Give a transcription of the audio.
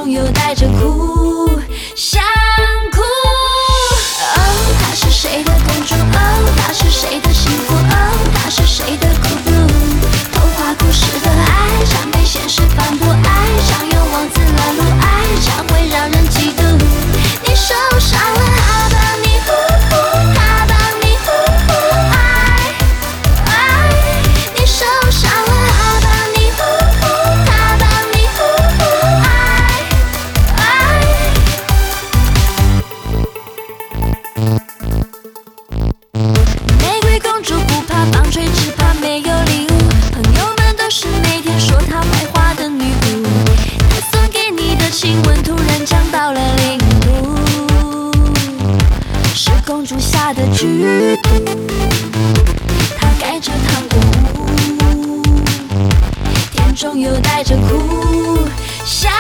中又带着哭，想哭。哦，她是谁的公主？哦，她是谁的幸福？哦，她是谁的孤独？童话故事的爱常被现实反驳，爱常有王子拦路，爱常会让人嫉妒。你受伤了，他帮你呼呼，他帮你呼呼，爱爱。你受伤了，他帮你呼呼，他帮你呼呼，爱爱。玫瑰公主不怕棒槌，只怕没有礼物。朋友们都是每天说她坏话的女巫。她送给你的亲吻突然降到了0度，是公主下的剧毒。她盖着糖果屋，甜中又带着苦。